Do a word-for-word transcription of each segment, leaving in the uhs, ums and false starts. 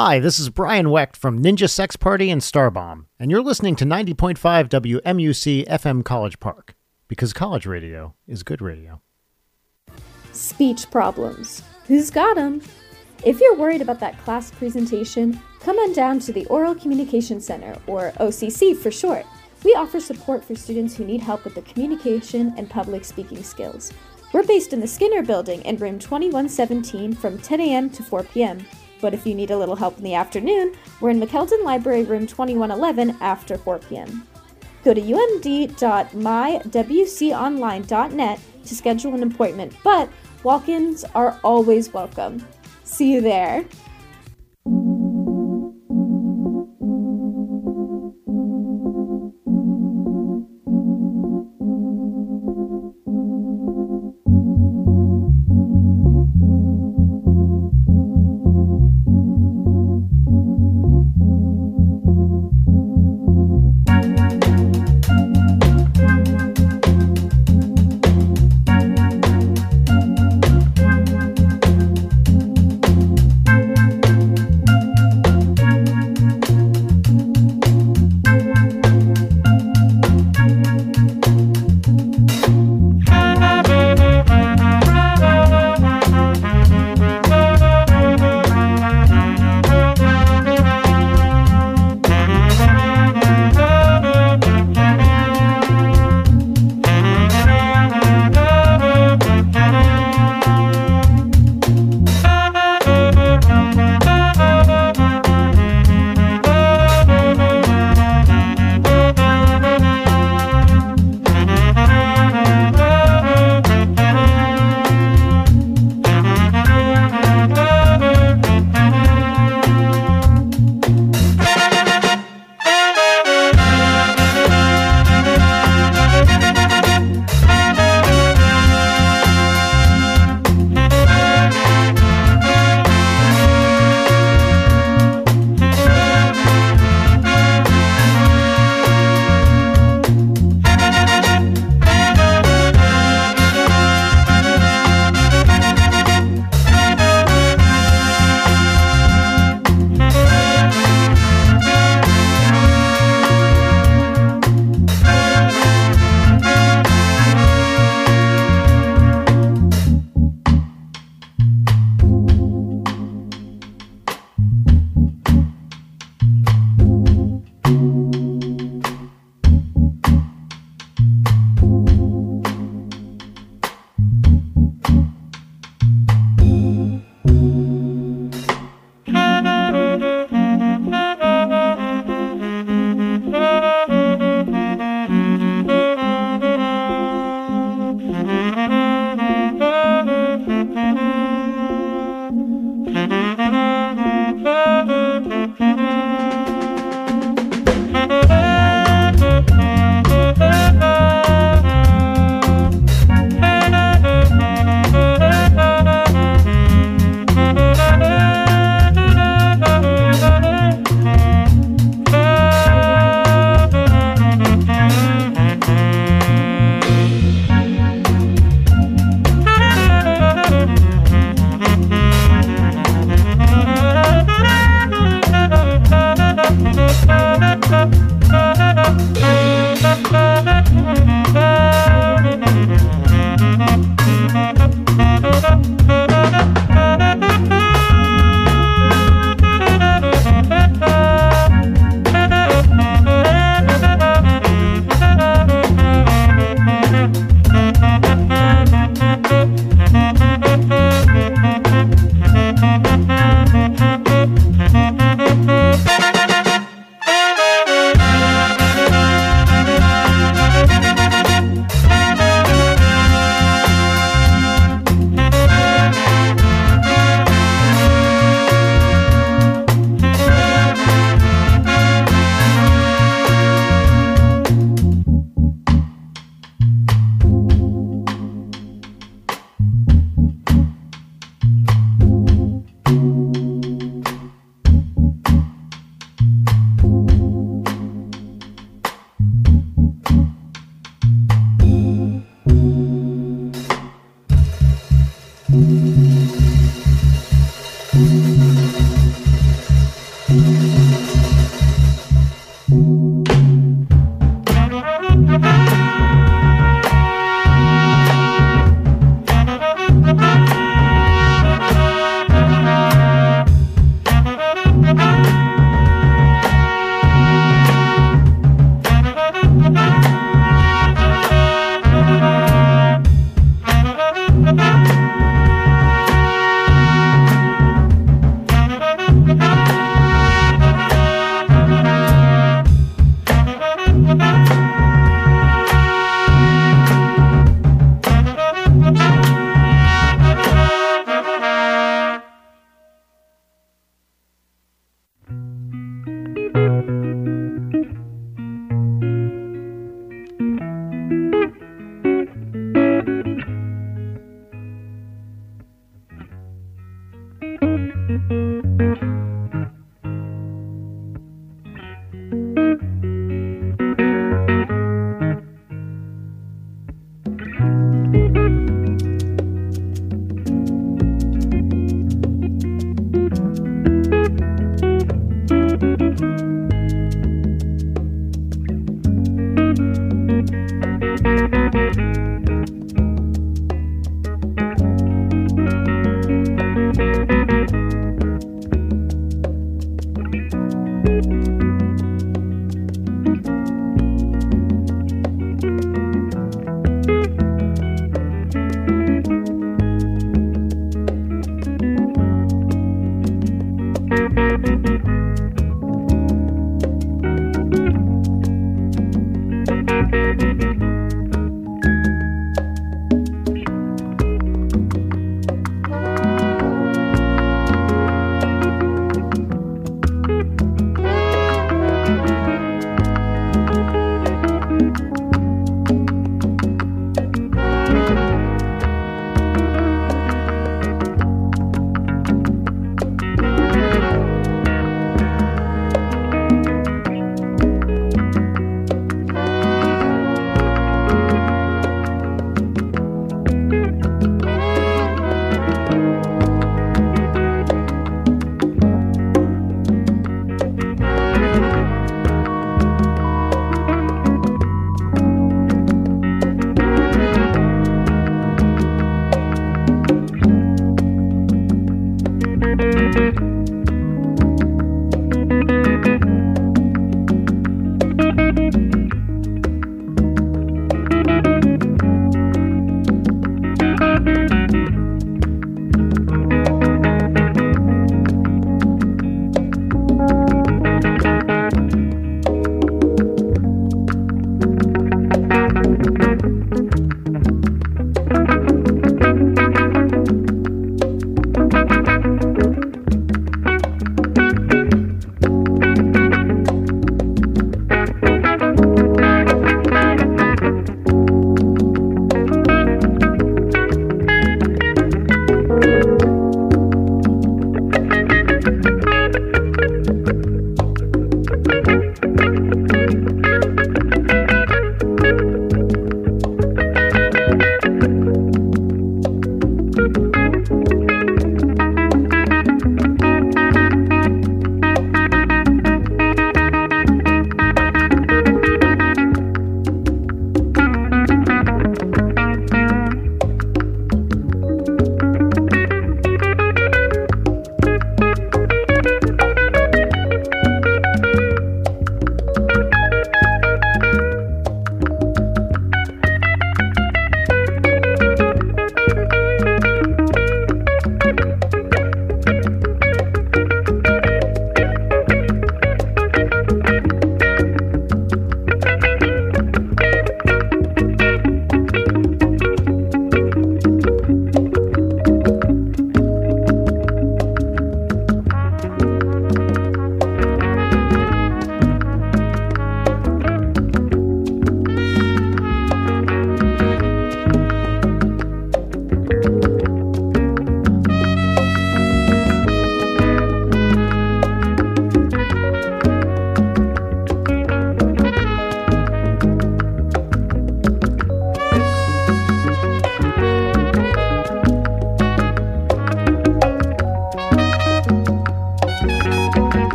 Hi, this is Brian Wecht from Ninja Sex Party and Starbomb, and you're listening to ninety point five W M U C F M College Park, because college radio is good radio. Speech problems. Who's got 'em? If you're worried about that class presentation, come on down to the Oral Communication Center, or O C C for short. We offer support for students who need help with the communication and public speaking skills. We're based in the Skinner Building in room twenty-one seventeen from ten a.m. to four p.m. But if you need a little help in the afternoon, we're in McKeldin Library room twenty-one eleven after four p.m. Go to u m d dot my w c online dot net to schedule an appointment, but walk-ins are always welcome. See you there.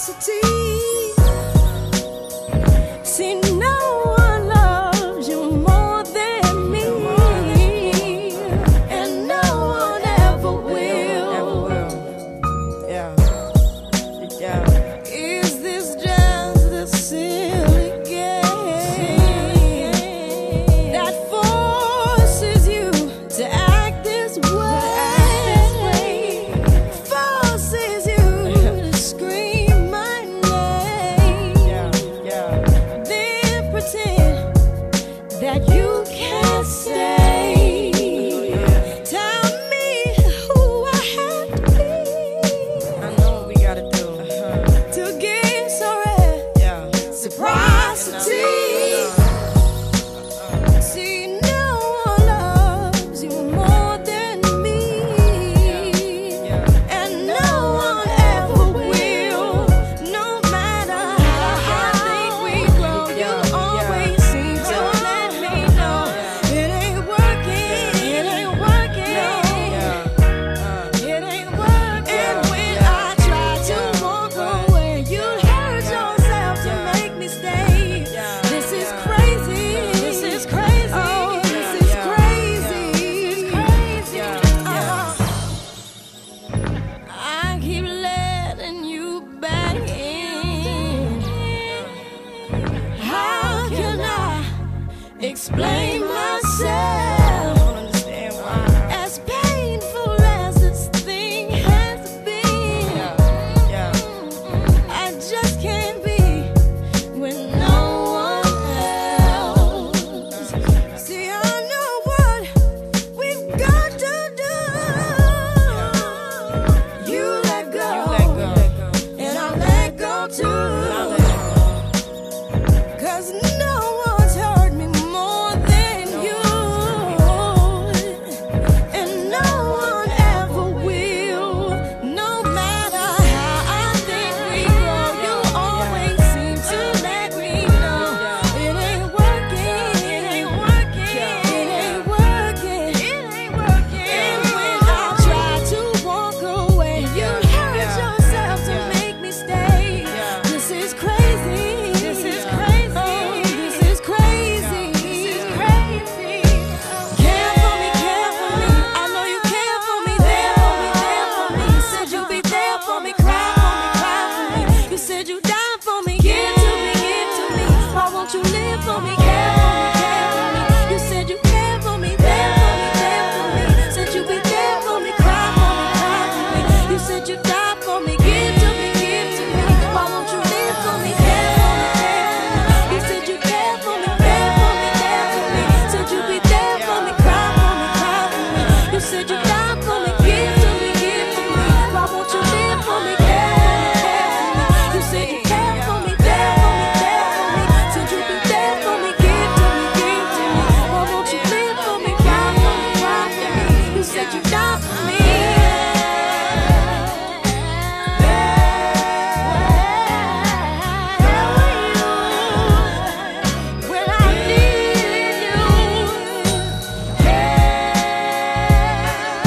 See, no one loves you more than me, and no one ever will. Yeah, yeah. Is this just a silly game that forces you to act this way? Forces you to scream my name, then pretend that you can't stay. Tell me who I have to be. I know what we gotta do to get so red. Reciprocity. See, no one loves you more than me, and no one ever will. No matter how I think we grow, you always seem to let me know it ain't working, it ain't working, it ain't working. And when I try to walk away, you hurt yourself to make me stay. This is crazy, this is crazy, oh, this is crazy, crazy. Uh-huh. I keep letting you back in. How can I explain myself? As painful as this thing has been, I just can't be with no one else. See, I know what we've got to do. You let go, and I let go too. 'Cause no one's hurt me more than you, and no one ever will. No matter how I think we grow, you always seem to let me know it ain't working, it ain't working, it ain't working, it ain't working. And when I try to walk away, you hurt yourself to make me stay. This is crazy, this is crazy, oh, this is crazy, this is crazy. Care for me, care for me, I know you care for me, there for me, there for me. You said you'd be there for me, cry for me, cry for me. You said you'd die for me, give to me, give to me. Why won't you live for me, care for me, care for me. You said you care for me, there for me, there for me. Said you'd be there for me, cry for me, cry for me. You said you'd die for me, give to me, give to me. Why won't you live for me, care for me, care for me. You said you care for me, there for me, there for me. Said you'd be there for me, cry for me, cry for me. You said you'd die for me, give to me, give to me. Why won't you live for me, care for me, care for me. You said you care for me, there for me, there for me. Said you'd be there for me, give to me, give to me. Why won't you live for me, cry for me, cry for me. You said you'd die for me. When I needed you, yeah.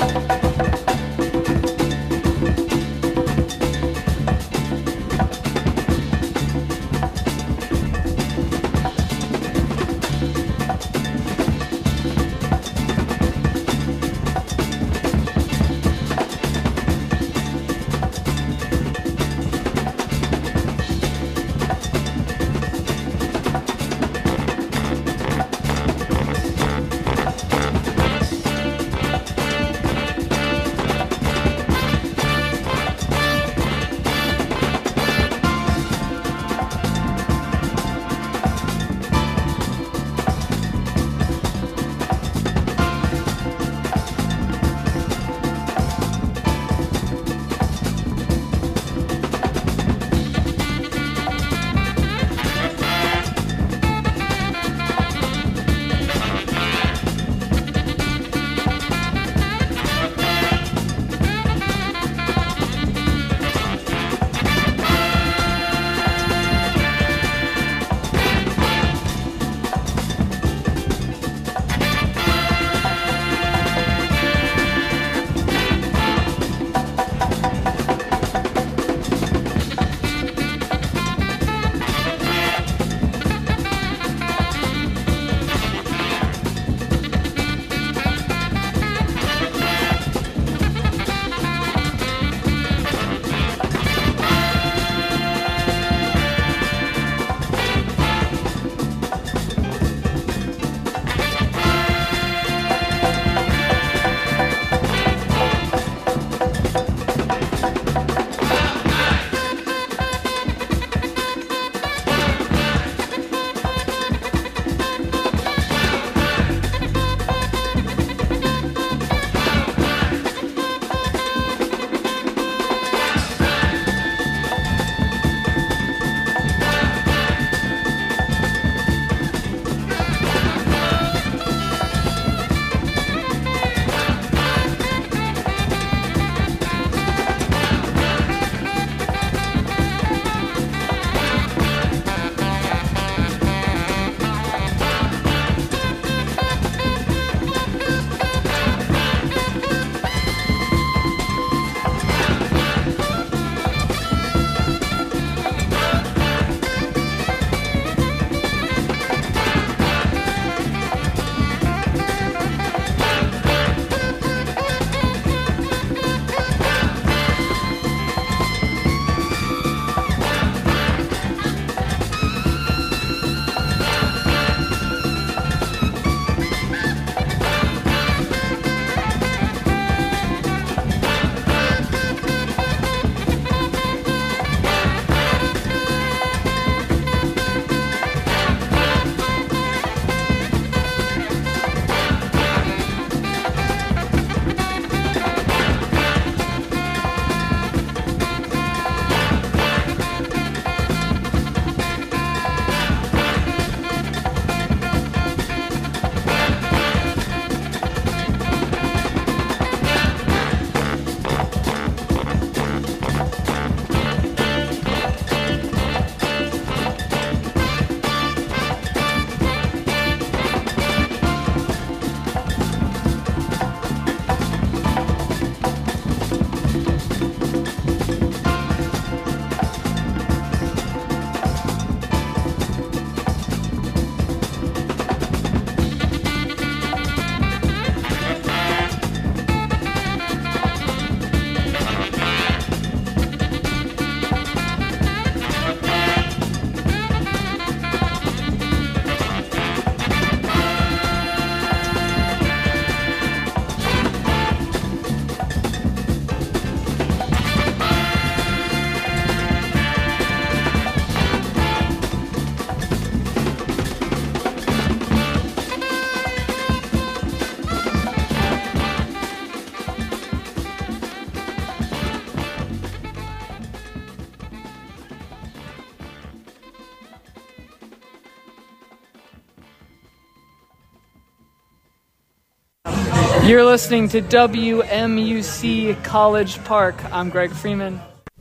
You're listening to W M U C College Park. I'm Greg Freeman.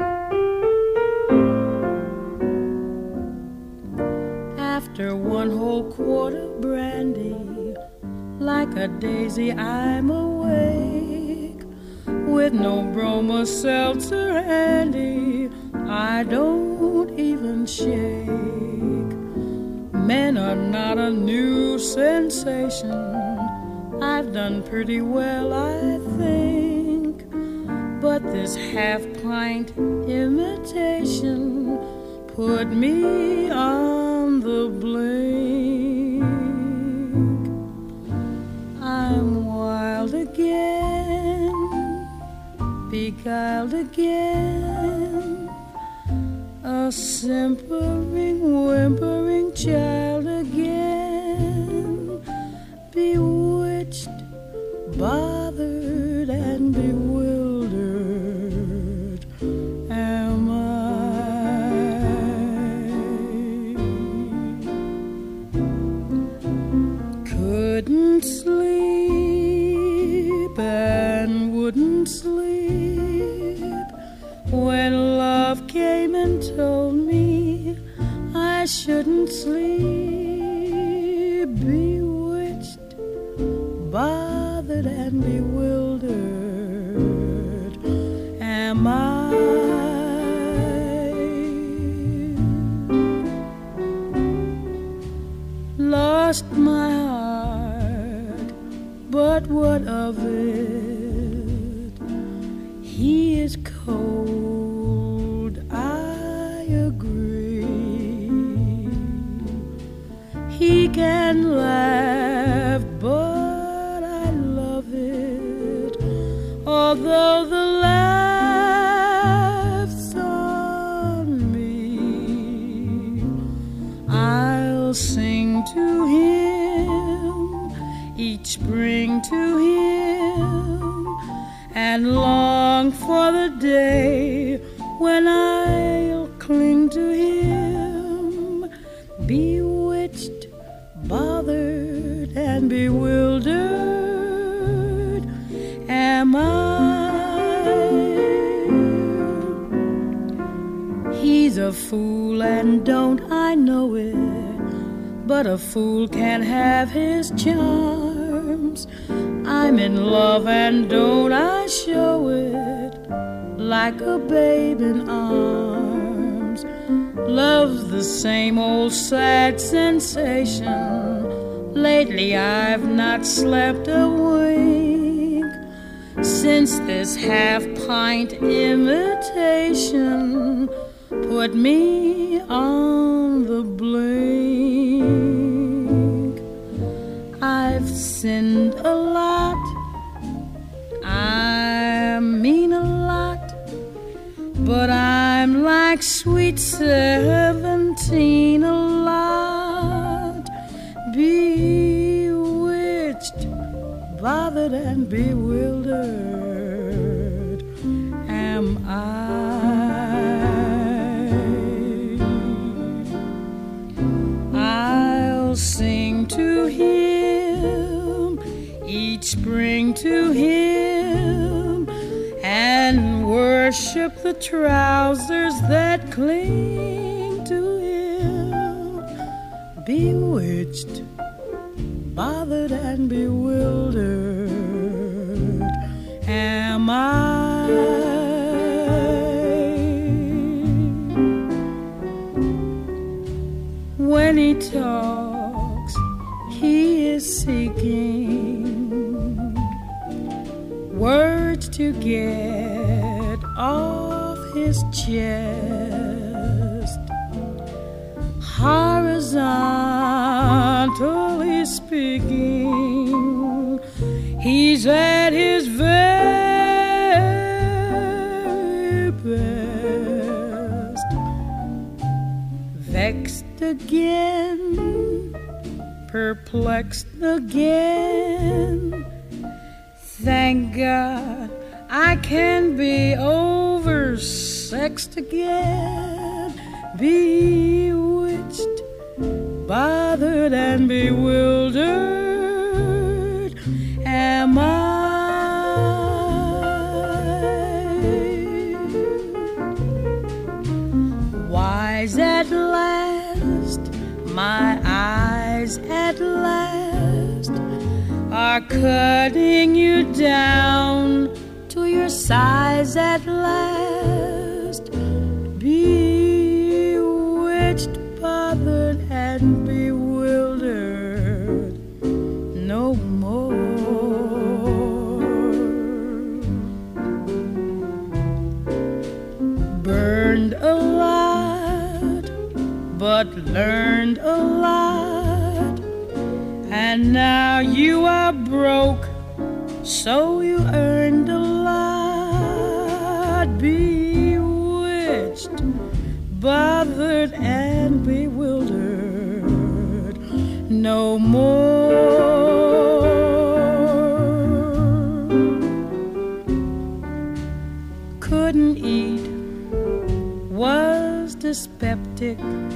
After one whole quart of brandy, like a daisy I'm awake. with no bromo seltzer handy. I don't even shake. Men are not a new sensation. I've done pretty well, I think. But this half-pint imitation put me on the blink. I'm wild again, beguiled again, a simpering, whimpering child again, bewitched, bothered, and bewildered am I. Couldn't sleep and wouldn't sleep when love came and told me I shouldn't sleep. Bewitched, bothered, and bewildered am I. Lost my heart, but what of it? He is cold, I agree. He can laugh, but I love it, although the laugh's on me. I'll sing to him, each spring to him, and long for the day when I'll cling to him. Bewitched, bothered, and bewildered am I. He's a fool and don't I know it, but a fool can't have his charms. I'm in love and don't I show it, like a babe in arms. Love's the same old sad sensation. Lately I've not slept a wink since this half-pint imitation put me on the blink. I've sinned a lot, I mean a lot, but I'm like sweet seventeen a lot. Bewitched, bothered, and bewildered am I. I'll sing to him, each spring to him, and worship the trousers that cling to him. Bewitched, bothered, and bewildered am I. When he talks, he is seeking words to get off his chest. Horizontally speaking, he's at his very best. Vexed again, perplexed again. Thank God I can be oversexed again. Bewitched, bothered, and bewildered am I. Wise at last, my eyes at last are cutting you down to your sighs at last, bewitched, bothered, and bewildered no more. Burned a lot, but learned a lot, and now you are broke, so you earned a lot. Bewitched, bothered, and bewildered no more. Couldn't eat, was dyspeptic.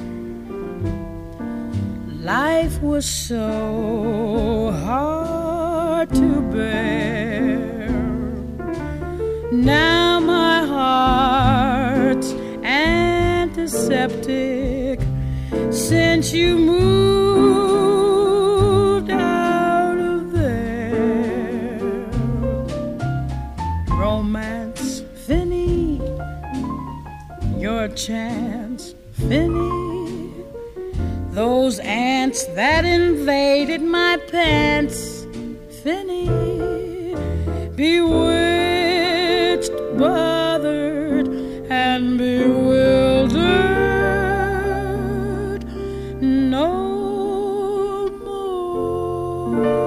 Life was so hard to bear. Now my heart's antiseptic since you moved out of there. Romance, Finny, your chance, Finny. Those ants that invaded my pants, Finny. Bewitched, bothered, and bewildered no more.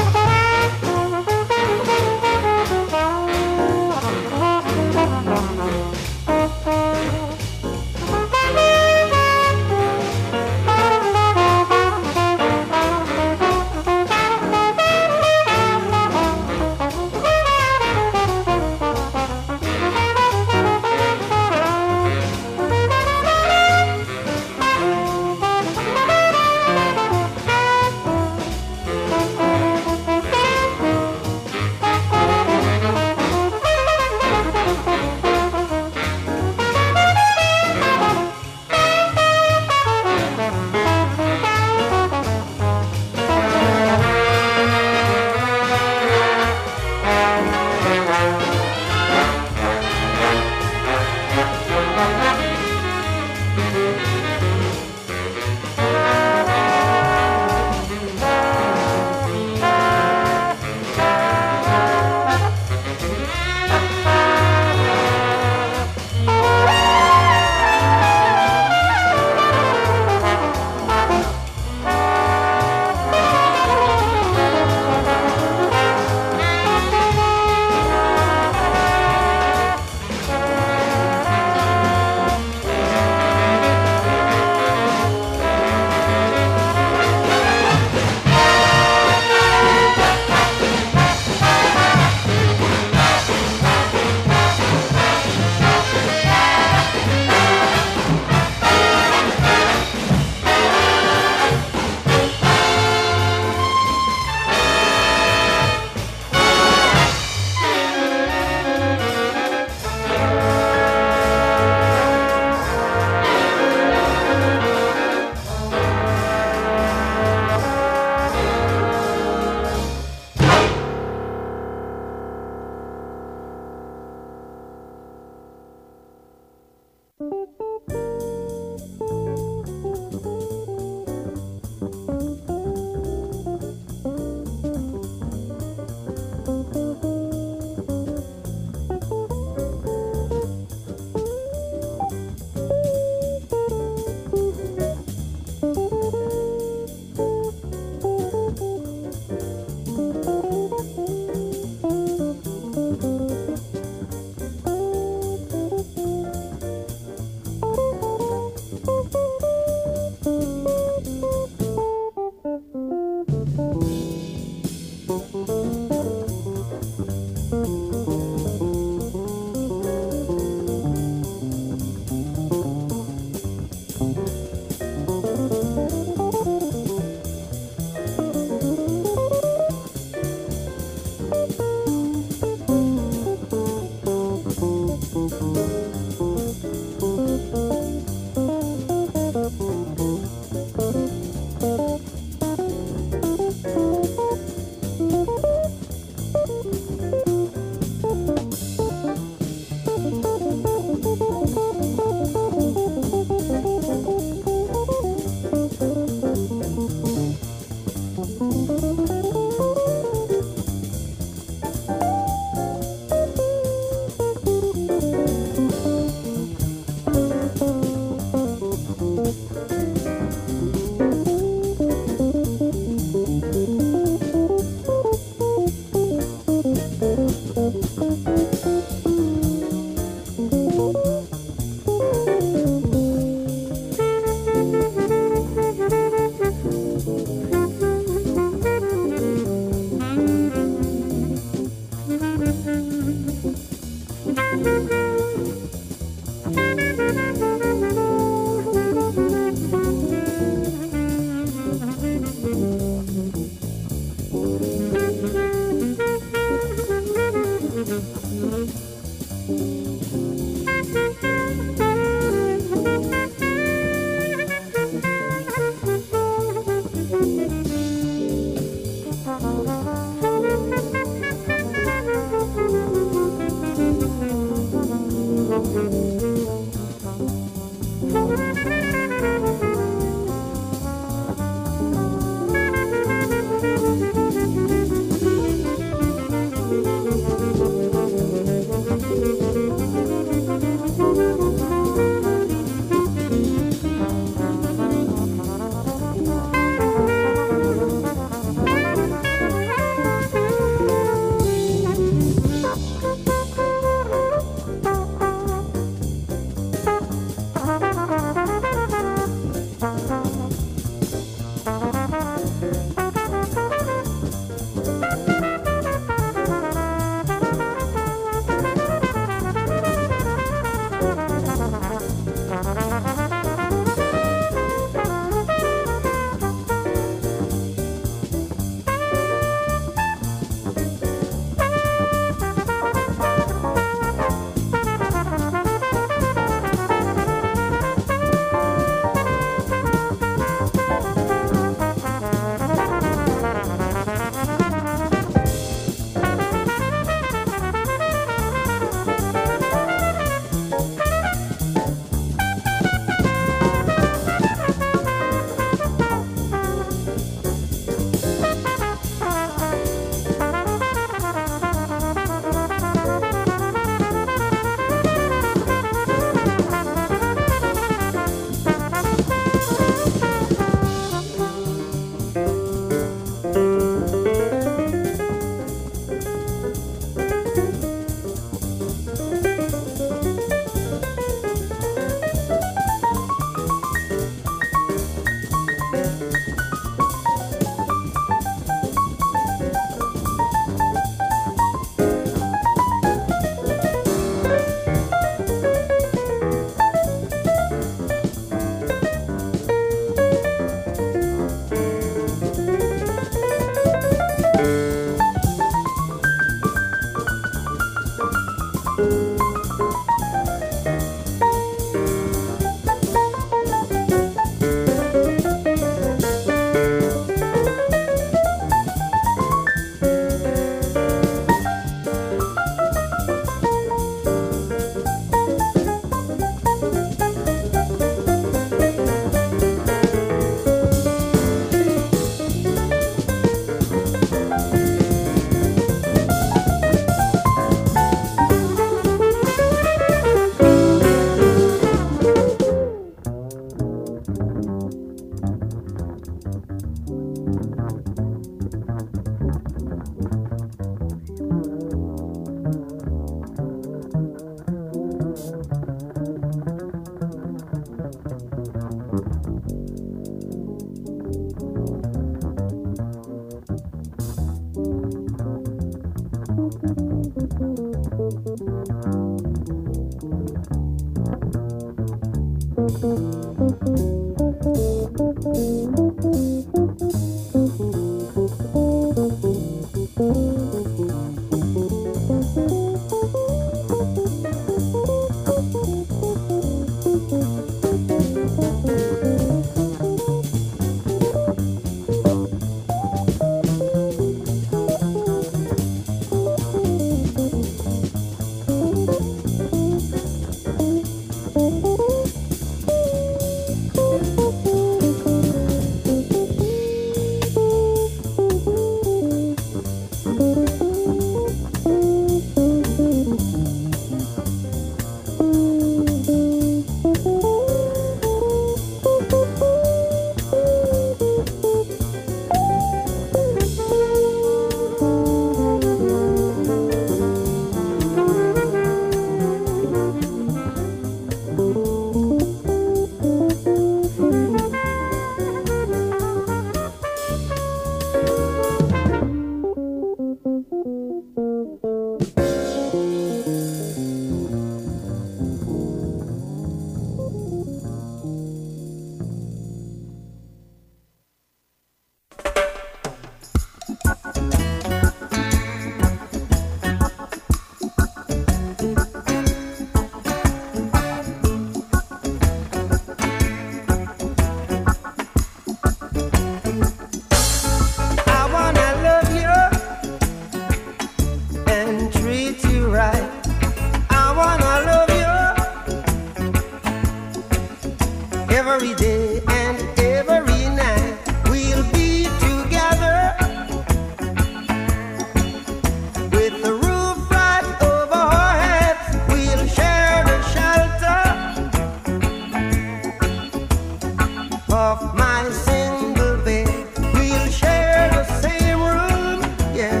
of my single bed. We'll share the same room, yeah.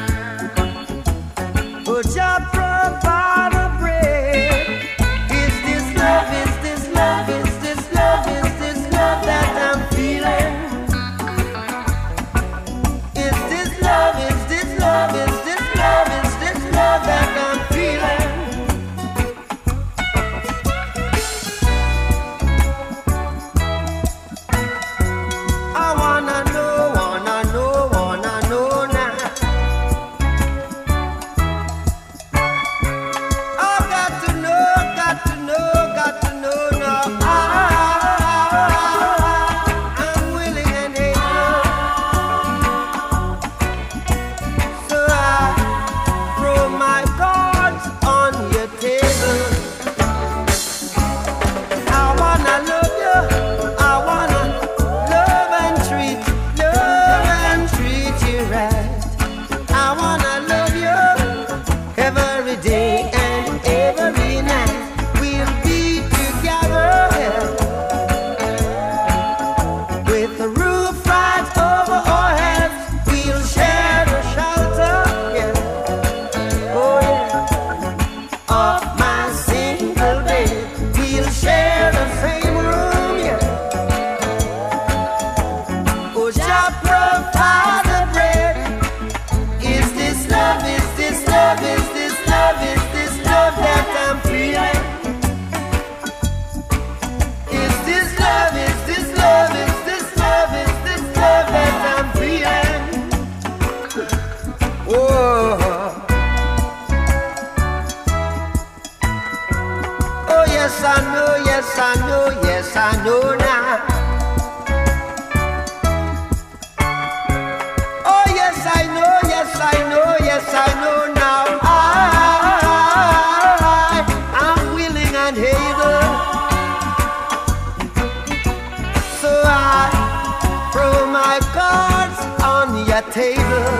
But Jah provide the bread. Is this love, is this love, is this love, is this love that I'm feeling? Is this love, is this love, is this love, is this love that I'm feeling? I wanna know, wanna know, wanna know now. I've got to know, got to know, got to know now. I, I'm willing and able. So I throw my cards on your table. I wanna love you. I wanna love and treat, love and treat you right. I wanna love you every day and every night. We'll be together with the roof right over our heads. We'll share the shelter, yeah. Oh yeah, of my single bed. We'll share the same room, yeah. Oh, Jah provide the bread. Is this love, is this love, is this love, is this love that I'm feeling? Is this love, is this love, is this love, is this love that I'm feeling? Oh, oh yes I know, yes I know, yes I know now. Oh yes I know, yes I know, yes I know now. I, I'm willing and able. So I throw my cards on your table.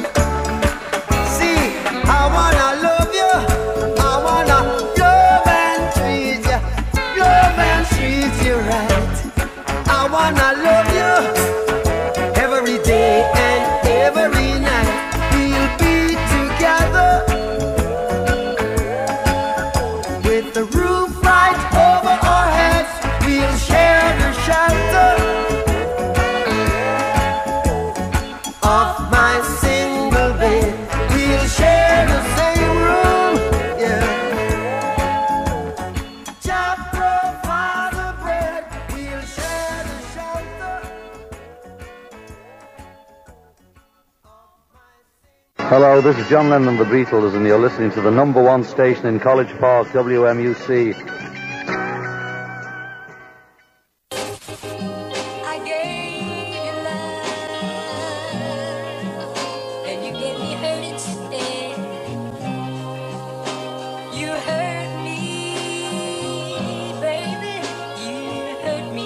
See, I wanna love you. I wanna love and treat you, love and treat you right. I wanna love you every day and every night. We'll be together with the roof right over our heads. We'll share the shelter of my single bed. We'll share the same room, yeah. Jah provide the bread. We'll share the shelter. Hello, this is John Lennon, the Beatles, and you're listening to the number one station in College Park, W M U C. I gave you love, and you gave me hurt instead. You hurt me, baby. You hurt me.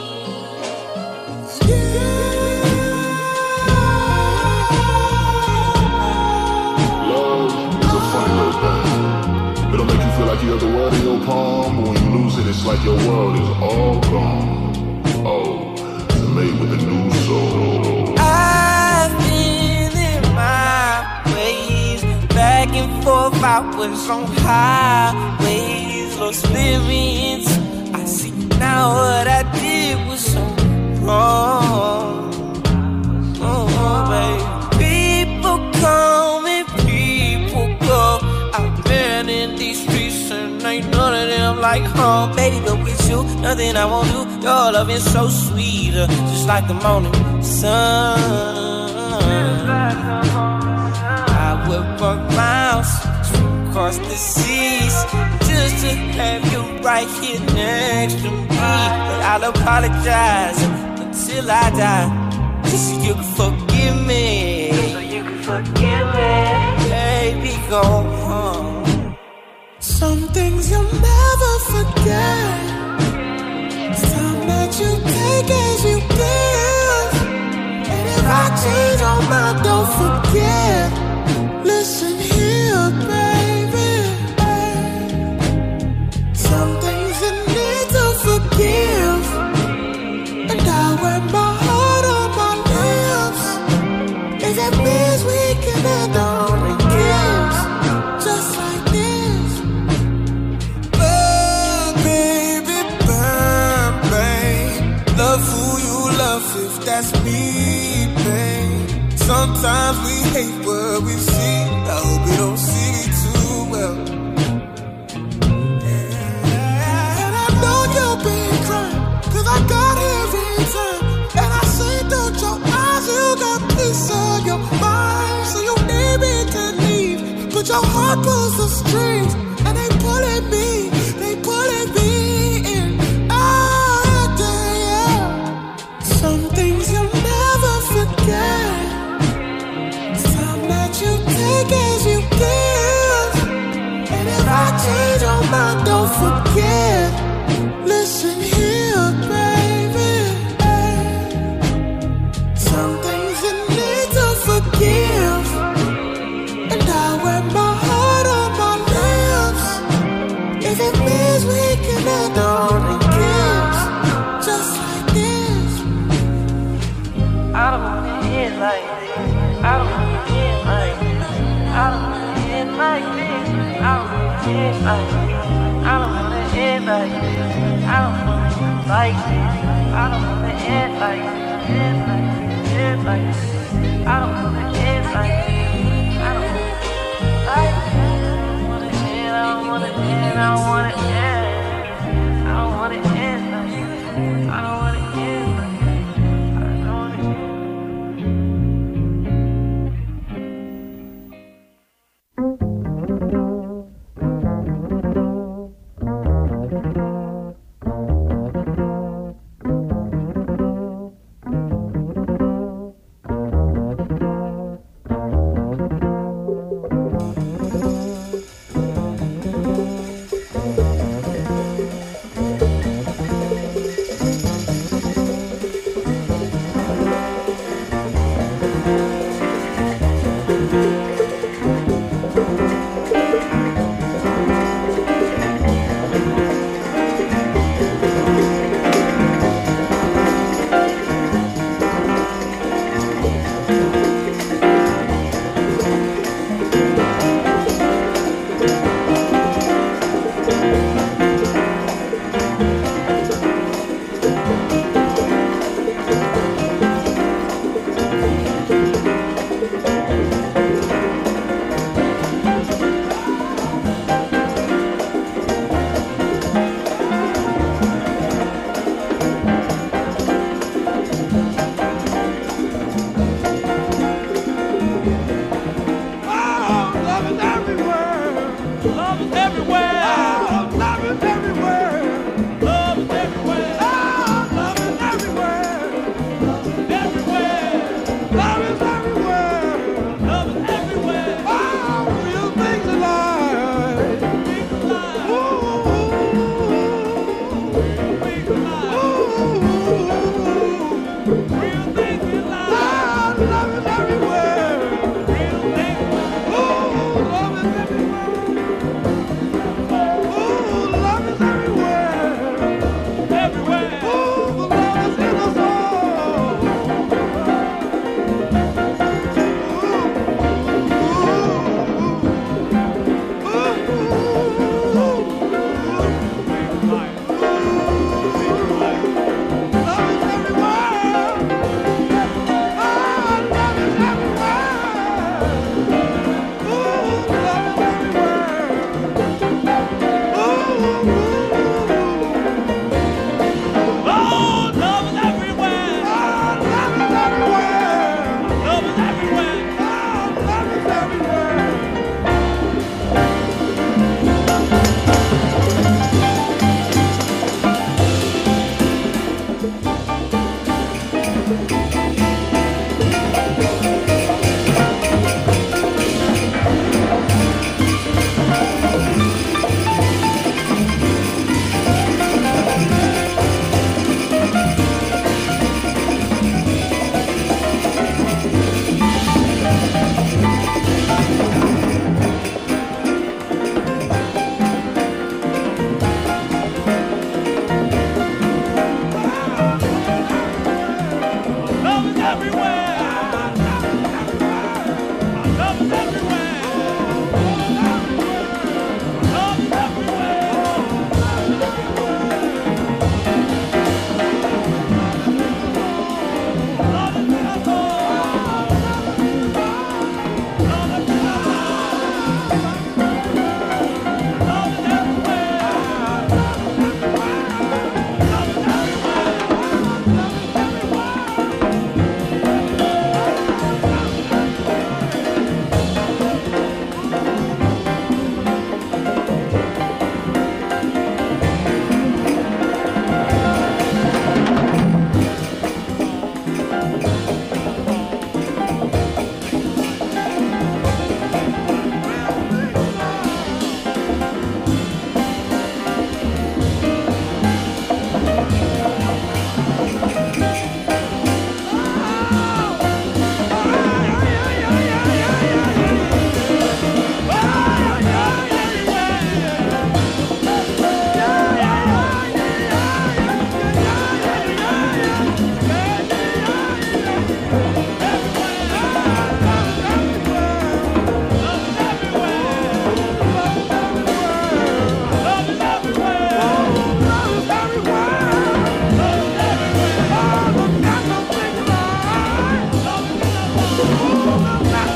Love is a funny little thing. It'll make you feel like you have the world in your palm, but when you lose it, it's like your world is all gone. Oh, it's made with a new soul. I've been in my ways, back and forth, I was on highways, lost experience. I see now what I did was so wrong. Oh, baby. People come and people go. I've been in these streets and ain't none of them like home, baby. But with you, nothing I won't do. Your love is so sweet, uh, just like the morning sun. I would walk miles across the seas just to have you right here next to me. But I'll apologize until I die, just so you can forgive me. So you can forgive me. Baby, go home. Some things you'll never forget. Some that you take as you give. And if I change your mind, don't forget. Listen here, baby. Some things you need to forgive. And I wear my heart on my lips. If it means we can end on the gifts, just like this. Burn, baby, burn, babe. Love who you love if that's me, babe. Sometimes we hate what we see. I hope you don't see me too well. And I know you've been crying, cause I got every time. And I see through your eyes, you got peace on your mind. So you need me to leave, but your heart pulls the strings. And they pulling me, they pulling me in. Oh, yeah. Some things you'll never forget. Some that you take as you give. And if I change your mind, don't forget. Listen here, baby. Some things you need to forgive. And I wear my heart on my lips. If it means we can end on the gifts, just like this. I don't wanna end like this. I don't wanna end like this. I don't wanna end like this. I don't wanna end like this. I don't wanna end like this. I don't wanna end like this. I don't wanna end like this. End like this. End like this. I don't wanna end like this. I don't wanna end like this. I don't wanna end. I don't wanna end. I don't wanna end like this. I don't wanna end like this. I don't wanna end. everywhere.